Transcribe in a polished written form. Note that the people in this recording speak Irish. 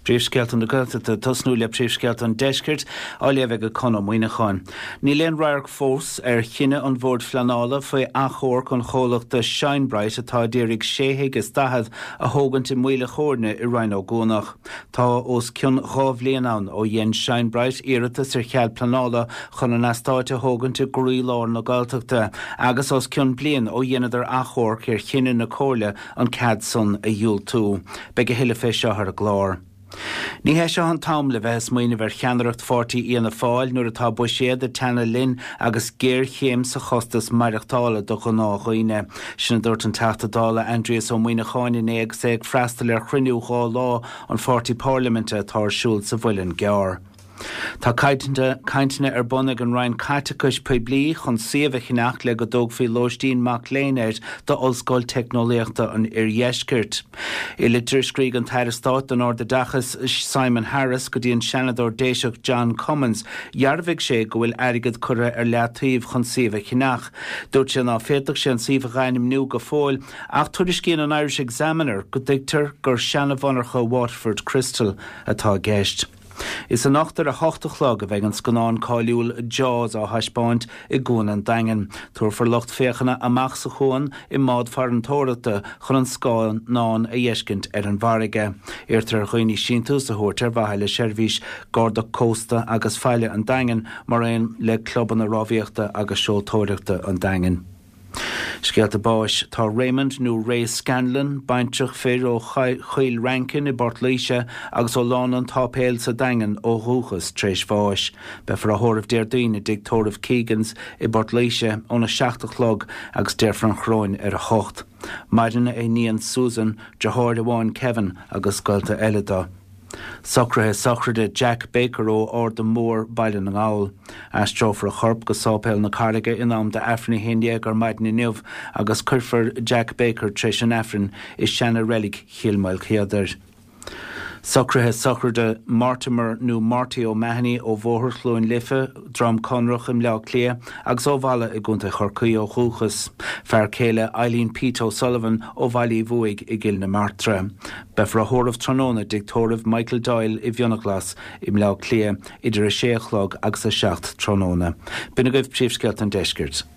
Príomhscealtainn na Gaeltachta tosnú le príomhscealtainn deiscirt á léamh go conam muoineáin. Ní léon rairg fós chinne an bhórd flanála faoi achóir chun chomhlachta Shinebright atá dírig 60 a thógant i muile chórne i Rhino Gónach. Tá os cion rábhlíon ann ó dhéon Shinebright iiritas ar chead planála chun an astáte thógant i gcrúlár na Gaeltachta agus os cion blian ó dhéanadar achóir ar chinne na cóirle an cad son a dúil tú. Beidh go hiile fé seo ar a glár. Ní hé se an tam le bheits muoine bhar cheannacht 40 íana fáil nuair atá buisiad a tena linn agus géir chéim sa chostas maireachtála do go nághine. Sinna dúirt an teachtadála Andreas ó muoine cháine ag séag freistal ar chruinniú gá lá an 40 Parliamente atásúil sa bhfuilin gear. Tá caintine ar bunnig an Ryan Caitacus Publi chun siomh chinach le go dóg fí Lóistín Mac Lénéir do Ollscoil Technoléachta an Iarhéiscirt. I litir scríg an Tairistát an orda dachas Simon Harris go dtíon senador déiseach John Cummins jarvig sé go bhfuil airgad cura ar leatíomh chun siomh chinach. Dúirt sé ná féadach sé an siomh gainim nniu go fóil ach tuairis cían an Irish Examiner go dtigtar gur seanna bhanarcha Waterford Crystal atá gceist. Is an nachtar a 8 chlog a bheith an scanán cáiliúil Jaws á haispáint i gún an daingen. Tuair for locht féchanna amach sa chuan i mád far an tóirata chun an scáin nán a dhéiscint ar an bharige. Irtar chuoine síntú sa thuirtar bhaile seirbhís Garda Costa agus feile an daingen mar aon le cluban na rábhíochta agus seoltóireachta an daingen. Scialta báis tá Raymond nó Ray Scanlon bainteach fér ó Chuil Rankin I Bortlaoise agus ó lán an tápéil sa daingen ó Rúchas tréis bháis. Befar a thóramh déirdaoine dictóramh Keegans I Bortlaoise óna 60 chlog agus deirfran chróin ar a 8. Maidin é níon Susan de háir amháin Kevin agus scoilta eile. Socrthe Jack Baker ó Orda Mór Bailen an Áil. Astrófar a chorp go sápéil na carige in am de Afrin Hindia gur maidin inniuh agus curfar Jack Baker tréis an Afrin is seanna relic chiilmail chiadar. Socrthe Mortimer nó Marty O'Mahony ó Bhóthirchlóin Lifa, Drom Conroch im Leá Clia, agus ó bhalla I gúnta chorcaí ó Chúchas. Fear céile Eileen Pete O'Sullivan ó Bhailí Bhuaig I Gilna Martra. Befar a thóramh tróna dictóramh Michael Doyle I Bhionaglas im Leá Clia, idir a 6 chlog agus a 7 tróna. Bina goibh príomhscealtainn deiscirt.